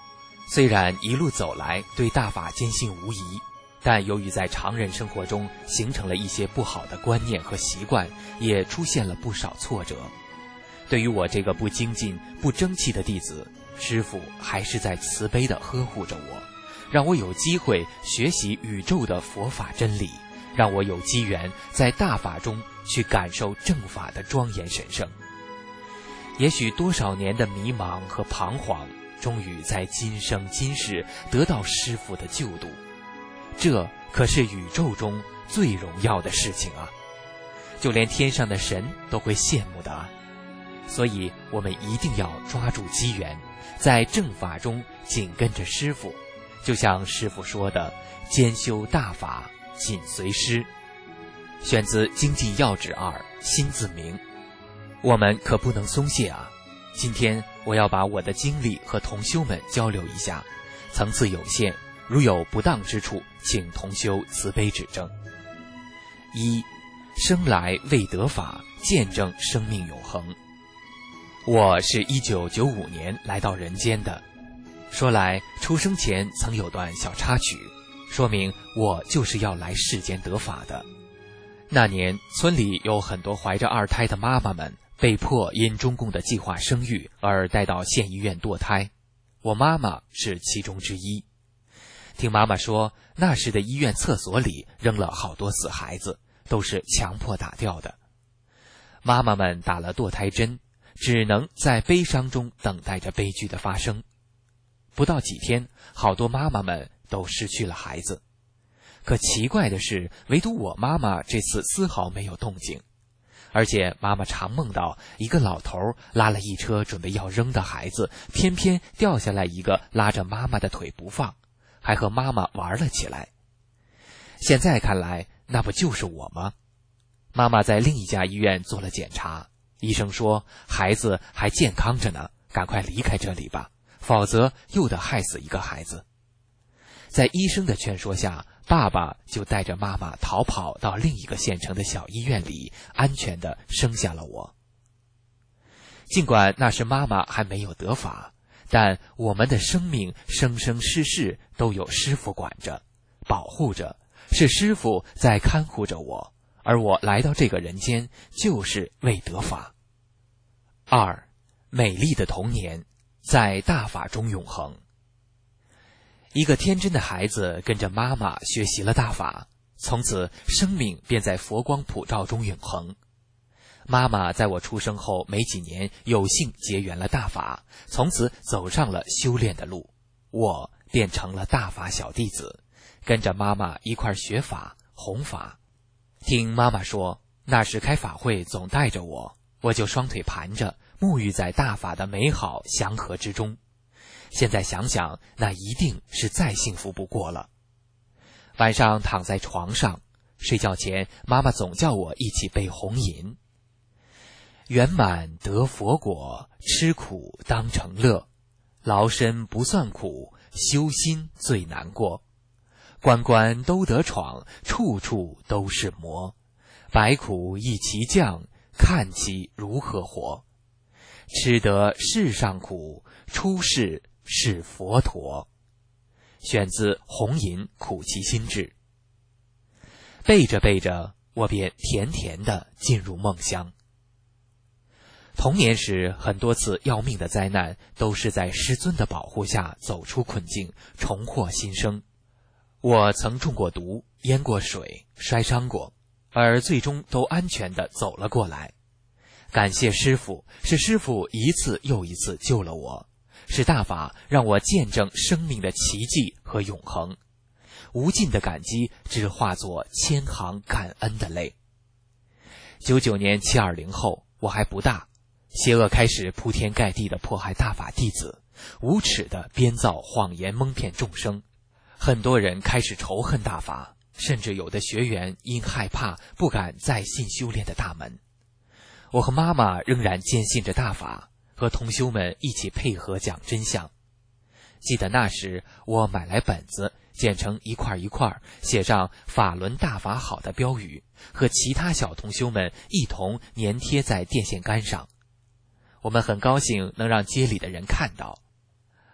Speaker 2: 虽然一路走来对大法坚信无疑，但由于在常人生活中形成了一些不好的观念和习惯，也出现了不少挫折。对于我这个不精进、不争气的弟子，师父还是在慈悲地呵护着我，让我有机会学习宇宙的佛法真理，让我有机缘在大法中去感受正法的庄严神圣。也许多少年的迷茫和彷徨，终于在今生今世得到师父的救度，这可是宇宙中最荣耀的事情啊！就连天上的神都会羡慕的啊！所以我们一定要抓住机缘，在正法中紧跟着师父，就像师父说的，兼修大法，紧随师。选自《经济要旨二》，心自明。我们可不能松懈啊！今天我要把我的经历和同修们交流一下，层次有限，如有不当之处，请同修慈悲指正。一，生来未得法，见证生命永恒。我是一九九五年来到人间的，说来出生前曾有段小插曲，说明我就是要来世间得法的。那年村里有很多怀着二胎的妈妈们被迫因中共的计划生育而带到县医院堕胎，我妈妈是其中之一。听妈妈说，那时的医院厕所里扔了好多死孩子，都是强迫打掉的。妈妈们打了堕胎针，只能在悲伤中等待着悲剧的发生。不到几天，好多妈妈们都失去了孩子。可奇怪的是，唯独我妈妈这次丝毫没有动静。而且妈妈常梦到一个老头拉了一车准备要扔的孩子，偏偏掉下来一个拉着妈妈的腿不放，还和妈妈玩了起来。现在看来，那不就是我吗？妈妈在另一家医院做了检查，医生说孩子还健康着呢，赶快离开这里吧，否则又得害死一个孩子。在医生的劝说下，爸爸就带着妈妈逃跑到另一个县城的小医院里，安全地生下了我。尽管那时妈妈还没有得法，但我们的生命生生世世都有师父管着、保护着，是师父在看护着我，而我来到这个人间就是为得法。二，美丽的童年，在大法中永恒。一个天真的孩子跟着妈妈学习了大法，从此生命便在佛光普照中永恒。妈妈在我出生后没几年有幸结缘了大法，从此走上了修炼的路，我便成了大法小弟子，跟着妈妈一块学法弘法。听妈妈说，那时开法会总带着我，我就双腿盘着，沐浴在大法的美好祥和之中。现在想想，那一定是再幸福不过了。晚上躺在床上，睡觉前妈妈总叫我一起背红吟：圆满得佛果，吃苦当成乐，劳身不算苦，修心最难过。关关都得闯，处处都是磨，百苦一齐降，看其如何活。吃得世上苦，出世是佛陀。选自《红吟苦其心志》。背着背着，我便甜甜地进入梦乡。童年时很多次要命的灾难，都是在师尊的保护下走出困境，重获新生。我曾中过毒，淹过水，摔伤过，而最终都安全地走了过来。感谢师父，是师父一次又一次救了我，是大法让我见证生命的奇迹和永恒。无尽的感激只化作千行感恩的泪。九九年七二零后，我还不大，邪恶开始铺天盖地地迫害大法弟子，无耻地编造谎言蒙骗众生。很多人开始仇恨大法，甚至有的学员因害怕不敢再信修炼的大门。我和妈妈仍然坚信着大法，和同修们一起配合讲真相。记得那时我买来本子，剪成一块一块，写上法轮大法好的标语，和其他小同修们一同粘贴在电线杆上。我们很高兴能让街里的人看到。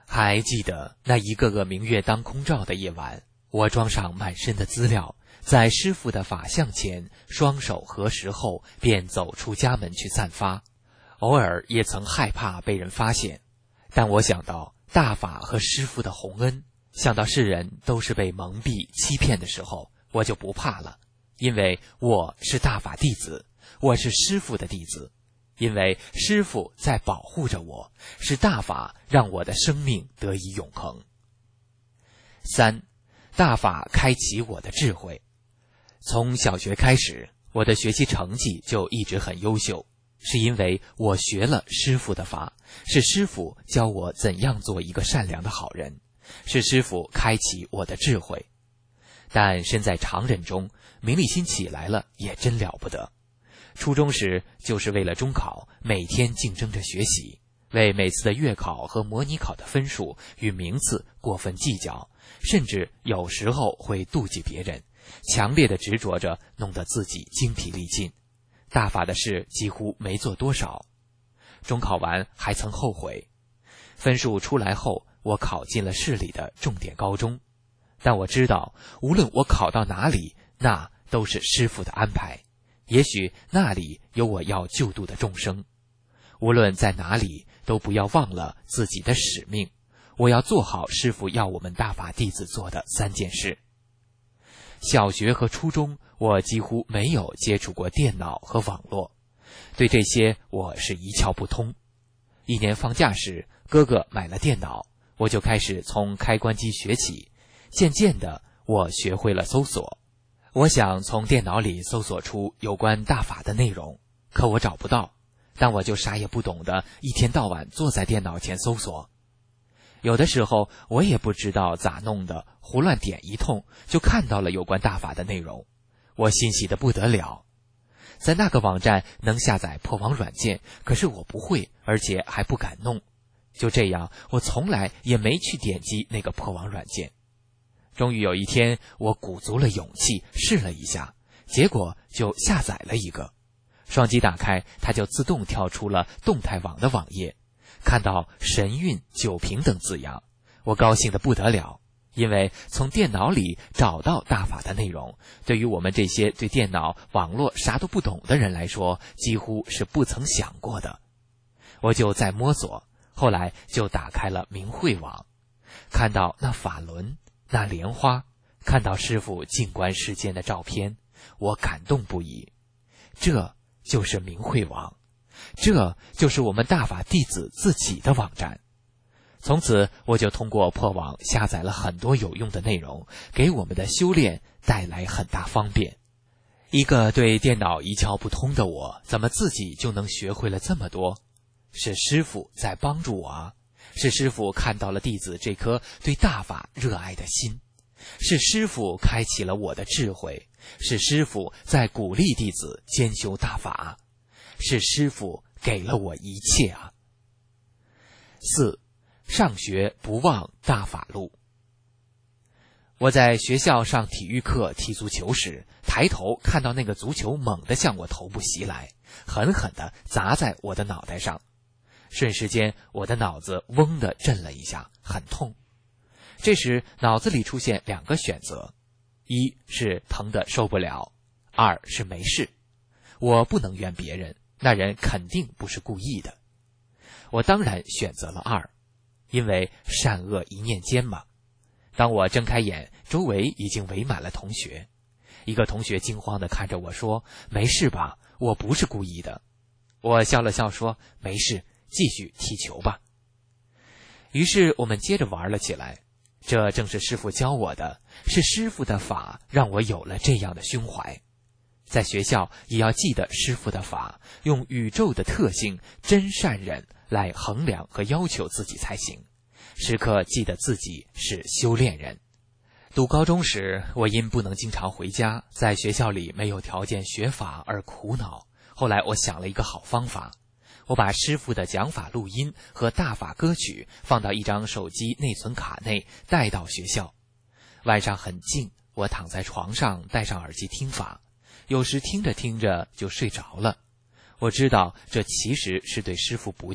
Speaker 2: 还记得那一个个明月当空照的夜晚，我装上满身的资料，在师父的法像前双手合十后，便走出家门去散发。偶尔也曾害怕被人发现，但我想到大法和师父的洪恩，想到世人都是被蒙蔽欺骗的时候，我就不怕了。因为我是大法弟子，我是师父的弟子，因为师父在保护着我，是大法让我的生命得以永恒。三，大法开启我的智慧。从小学开始，我的学习成绩就一直很优秀，是因为我学了师父的法，是师父教我怎样做一个善良的好人，是师父开启我的智慧。但身在常人中，名利心起来了也真了不得。初中时就是为了中考，每天竞争着学习，为每次的月考和模拟考的分数与名次过分计较，甚至有时候会妒忌别人，强烈的执着着，弄得自己精疲力尽。大法的事几乎没做多少。中考完还曾后悔。分数出来后，我考进了市里的重点高中。但我知道，无论我考到哪里，那都是师父的安排。也许那里有我要救度的众生。无论在哪里，都不要忘了自己的使命。我要做好师父要我们大法弟子做的三件事。小学和初中，我几乎没有接触过电脑和网络，对这些我是一窍不通。一年放假时，哥哥买了电脑，我就开始从开关机学起。渐渐的，我学会了搜索。我想从电脑里搜索出有关大法的内容，可我找不到，但我就啥也不懂的，一天到晚坐在电脑前搜索。有的时候我也不知道咋弄的，胡乱点一通就看到了有关大法的内容，我欣喜得不得了。在那个网站能下载破网软件，可是我不会，而且还不敢弄。就这样，我从来也没去点击那个破网软件。终于有一天，我鼓足了勇气试了一下，结果就下载了一个。双击打开，它就自动跳出了动态网的网页，看到神韵、九平等字样，我高兴得不得了。因为从电脑里找到大法的内容，对于我们这些对电脑、网络啥都不懂的人来说，几乎是不曾想过的。我就在摸索，后来就打开了明慧网，看到那法轮，那莲花，看到师父静观世间的照片，我感动不已。这就是明慧网，这就是我们大法弟子自己的网站。从此我就通过破网下载了很多有用的内容，给我们的修炼带来很大方便。一个对电脑一窍不通的我，怎么自己就能学会了这么多？是师父在帮助我啊，是师父看到了弟子这颗对大法热爱的心，是师父开启了我的智慧，是师父在鼓励弟子兼修大法，是师父给了我一切啊。四，上学不忘大法路。我在学校上体育课踢足球时，抬头看到那个足球猛地向我头部袭来，狠狠地砸在我的脑袋上。瞬时间，我的脑子嗡地震了一下，很痛。这时脑子里出现两个选择，一是疼得受不了，二是没事。我不能怨别人，那人肯定不是故意的。我当然选择了二，因为善恶一念间嘛。当我睁开眼，周围已经围满了同学。一个同学惊慌地看着我说：“没事吧？我不是故意的。”我笑了笑说：“没事，继续踢球吧。”于是我们接着玩了起来。这正是师父教我的，是师父的法让我有了这样的胸怀。在学校也要记得师父的法，用宇宙的特性真善忍来衡量和要求自己才行。时刻记得自己是修炼人。读高中时，我因不能经常回家，在学校里没有条件学法而苦恼。后来我想了一个好方法，我把师父的讲法录音和大法歌曲放到一张手机内存卡内，带到学校。晚上很静，我躺在床上戴上耳机听法，有时听着听着就睡着了。我知道这其实是对师父不敬，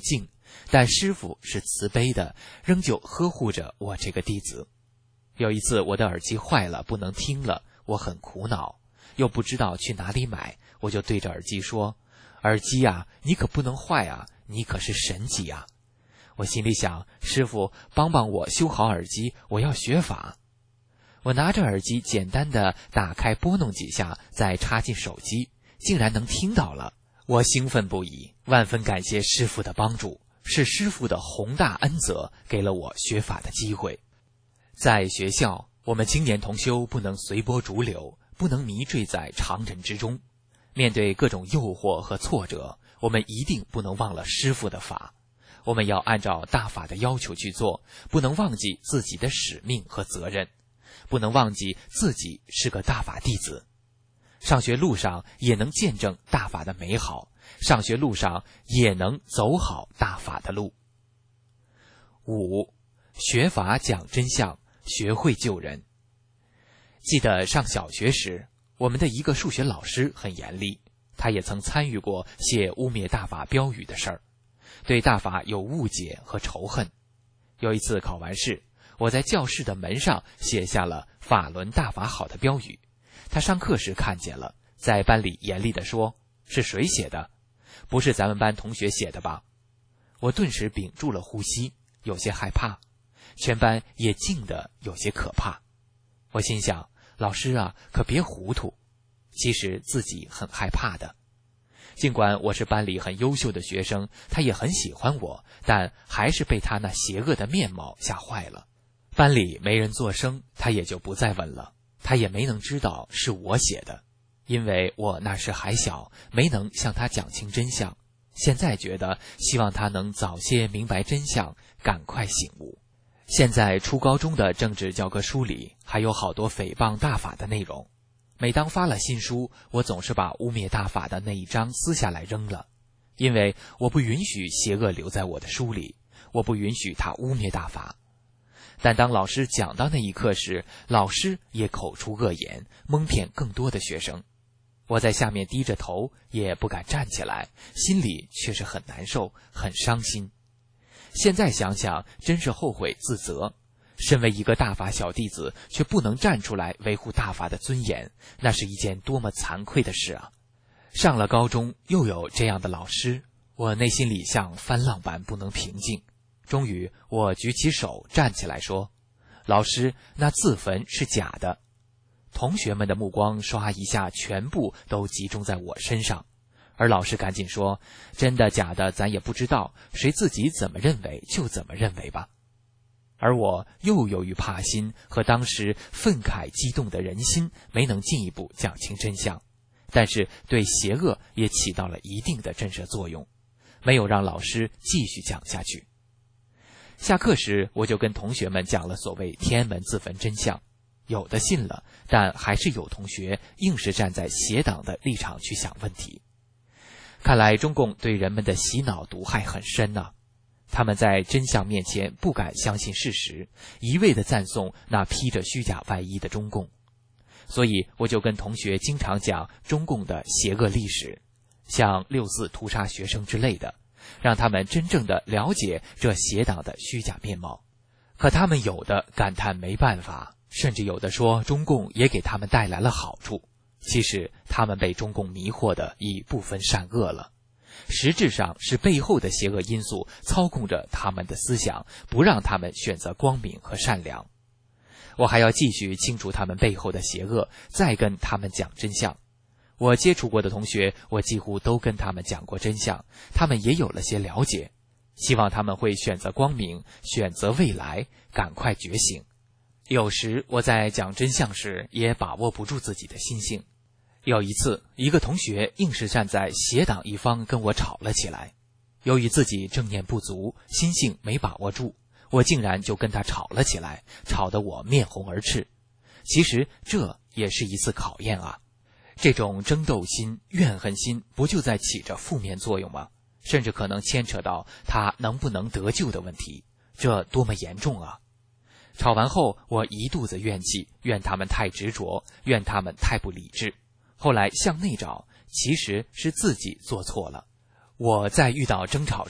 Speaker 2: 但师父是慈悲的，仍旧呵护着我这个弟子。有一次我的耳机坏了，不能听了，我很苦恼，又不知道去哪里买，我就对着耳机说：耳机啊，你可不能坏啊，你可是神机啊。我心里想，师父帮帮我修好耳机，我要学法。我拿着耳机简单的打开拨弄几下，再插进手机，竟然能听到了。我兴奋不已，万分感谢师父的帮助，是师父的宏大恩泽给了我学法的机会。在学校，我们青年同修不能随波逐流，不能迷坠在常人之中。面对各种诱惑和挫折，我们一定不能忘了师父的法。我们要按照大法的要求去做，不能忘记自己的使命和责任，不能忘记自己是个大法弟子。上学路上也能见证大法的美好，上学路上也能走好大法的路。五，学法讲真相，学会救人。记得上小学时，我们的一个数学老师很严厉，他也曾参与过写污蔑大法标语的事儿，对大法有误解和仇恨。有一次考完试，我在教室的门上写下了法轮大法好的标语，他上课时看见了，在班里严厉地说：是谁写的？不是咱们班同学写的吧？我顿时屏住了呼吸，有些害怕，全班也静得有些可怕。我心想，老师啊，可别糊涂。其实自己很害怕的。尽管我是班里很优秀的学生，他也很喜欢我，但还是被他那邪恶的面貌吓坏了。班里没人作声，他也就不再问了。他也没能知道是我写的，因为我那时还小，没能向他讲清真相。现在觉得希望他能早些明白真相，赶快醒悟。现在初高中的政治教科书里还有好多诽谤大法的内容，每当发了新书，我总是把污蔑大法的那一章撕下来扔了，因为我不允许邪恶留在我的书里，我不允许他污蔑大法。但当老师讲到那一刻时，老师也口出恶言，蒙骗更多的学生。我在下面低着头，也不敢站起来，心里却是很难受，很伤心。现在想想，真是后悔自责。身为一个大法小弟子，却不能站出来维护大法的尊严，那是一件多么惭愧的事啊！上了高中，又有这样的老师，我内心里像翻浪般不能平静。终于，我举起手站起来说：老师，那自焚是假的。同学们的目光唰一下全部都集中在我身上，而老师赶紧说：真的假的咱也不知道，谁自己怎么认为就怎么认为吧。而我又由于怕心和当时愤慨激动的人心，没能进一步讲清真相，但是对邪恶也起到了一定的震慑作用，没有让老师继续讲下去。下课时，我就跟同学们讲了所谓天安门自焚真相，有的信了，但还是有同学硬是站在邪党的立场去想问题。看来中共对人们的洗脑毒害很深啊！他们在真相面前不敢相信事实，一味地赞颂那披着虚假外衣的中共。所以我就跟同学经常讲中共的邪恶历史，像六四屠杀学生之类的，让他们真正的了解这邪党的虚假面貌。可他们有的感叹没办法，甚至有的说中共也给他们带来了好处。其实他们被中共迷惑的已不分善恶了，实质上是背后的邪恶因素操控着他们的思想，不让他们选择光明和善良。我还要继续清除他们背后的邪恶，再跟他们讲真相。我接触过的同学，我几乎都跟他们讲过真相，他们也有了些了解，希望他们会选择光明，选择未来，赶快觉醒。有时我在讲真相时也把握不住自己的心性。有一次，一个同学硬是站在邪党一方跟我吵了起来，由于自己正念不足，心性没把握住，我竟然就跟他吵了起来，吵得我面红耳赤。其实这也是一次考验啊！这种争斗心、怨恨心不就在起着负面作用吗？甚至可能牵扯到他能不能得救的问题，这多么严重啊！吵完后，我一肚子怨气，怨他们太执着，怨他们太不理智。后来向内找，其实是自己做错了。我在遇到争吵时，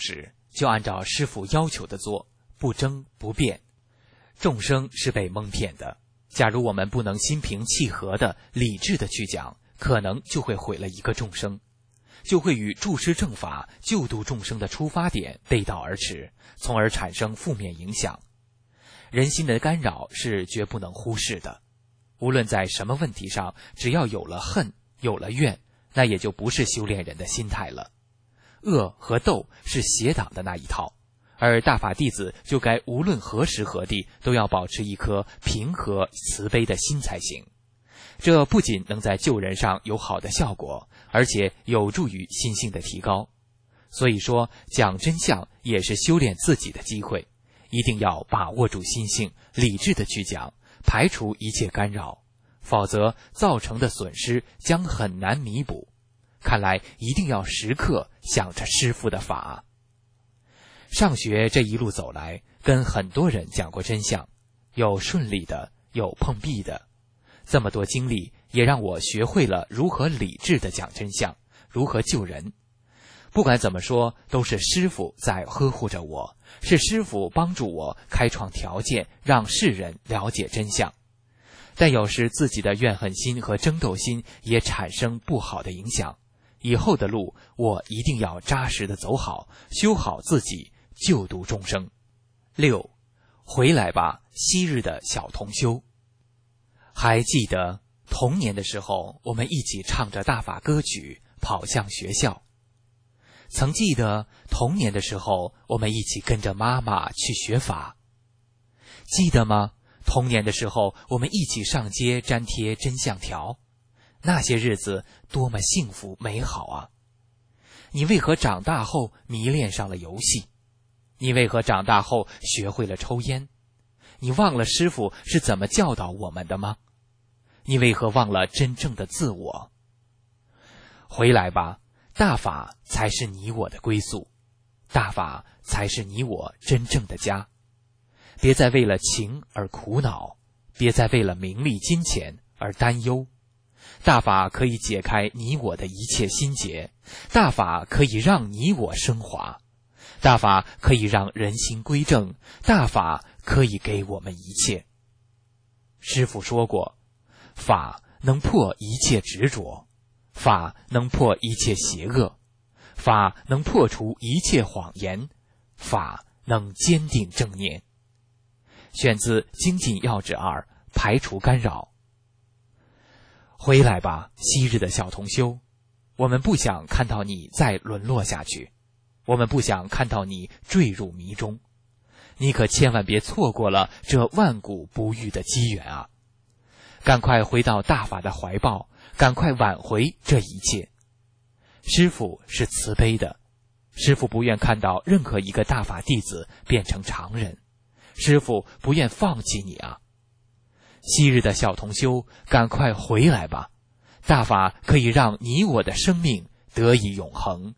Speaker 2: 就按照师父要求的做，不争不辩。众生是被蒙骗的，假如我们不能心平气和的、理智的去讲，可能就会毁了一个众生，就会与注释正法、救度众生的出发点背道而驰，从而产生负面影响。人心的干扰是绝不能忽视的，无论在什么问题上，只要有了恨，有了怨，那也就不是修炼人的心态了。恶和斗是邪党的那一套，而大法弟子就该无论何时何地都要保持一颗平和慈悲的心才行。这不仅能在救人上有好的效果，而且有助于心性的提高。所以说，讲真相也是修炼自己的机会，一定要把握住心性，理智的去讲，排除一切干扰，否则造成的损失将很难弥补。看来一定要时刻想着师父的法。上学这一路走来，跟很多人讲过真相，有顺利的，有碰壁的。这么多经历也让我学会了如何理智的讲真相，如何救人。不管怎么说，都是师父在呵护着我，是师父帮助我开创条件，让世人了解真相。但有时自己的怨恨心和争斗心也产生不好的影响。以后的路，我一定要扎实的走好，修好自己，救度众生。六，回来吧，昔日的小同修。还记得童年的时候，我们一起唱着大法歌曲，跑向学校。曾记得童年的时候，我们一起跟着妈妈去学法。记得吗？童年的时候，我们一起上街粘贴真相条。那些日子多么幸福美好啊！你为何长大后迷恋上了游戏？你为何长大后学会了抽烟？你忘了师父是怎么教导我们的吗？你为何忘了真正的自我？回来吧，大法才是你我的归宿，大法才是你我真正的家。别再为了情而苦恼，别再为了名利金钱而担忧。大法可以解开你我的一切心结，大法可以让你我升华，大法可以让人心归正，大法可以给我们一切。师父说过，法能破一切执着，法能破一切邪恶，法能破除一切谎言，法能坚定正念。选自《精进要旨二》，排除干扰。回来吧，昔日的小同修，我们不想看到你再沦落下去，我们不想看到你坠入迷中，你可千万别错过了这万古不遇的机缘啊！赶快回到大法的怀抱，赶快挽回这一切。师父是慈悲的，师父不愿看到任何一个大法弟子变成常人，师父不愿放弃你啊！昔日的小同修，赶快回来吧，大法可以让你我的生命得以永恒。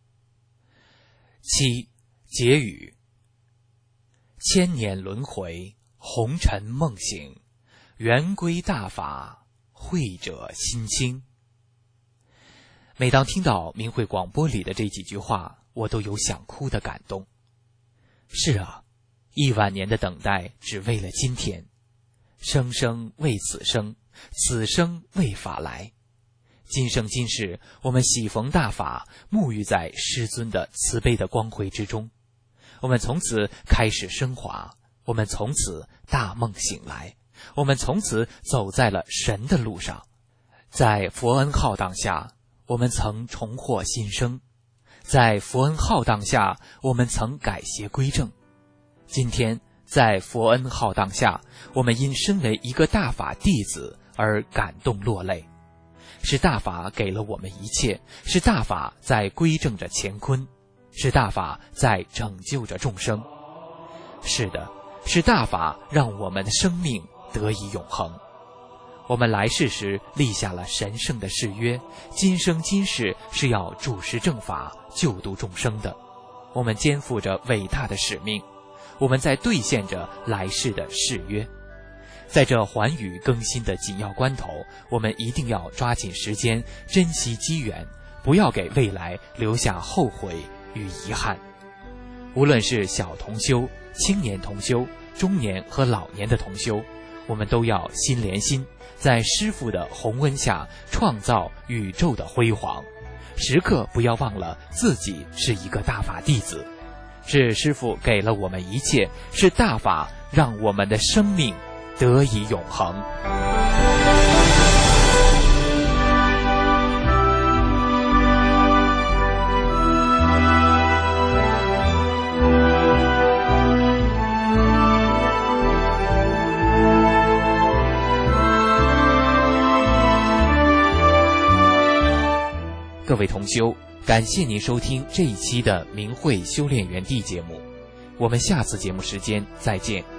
Speaker 2: 七，结语。千年轮回，红尘梦醒，圆归大法，慧者心清。每当听到明慧广播里的这几句话，我都有想哭的感动。是啊，亿万年的等待，只为了今天。生生为此生，此生为法来。今生今世，我们喜逢大法，沐浴在师尊的慈悲的光辉之中。我们从此开始升华，我们从此大梦醒来，我们从此走在了神的路上。在佛恩浩荡下，我们曾重获新生；在佛恩浩荡下，我们曾改邪归正。今天在佛恩浩荡下，我们因身为一个大法弟子而感动落泪。是大法给了我们一切，是大法在归正着乾坤，是大法在拯救着众生。是的，是大法让我们的生命得以永恒。我们来世时立下了神圣的誓约，今生今世是要注释正法，救度众生的。我们肩负着伟大的使命，我们在兑现着来世的誓约。在这寰宇更新的紧要关头，我们一定要抓紧时间，珍惜机缘，不要给未来留下后悔与遗憾。 无论是小同修、青年同修、中年和老年的同修，我们都要心连心，在师父的宏恩下创造宇宙的辉煌，时刻不要忘了自己是一个大法弟子，是师父给了我们一切，是大法让我们的生命得以永恒。各位同修，感谢您收听这一期的明慧修炼园地节目，我们下次节目时间再见。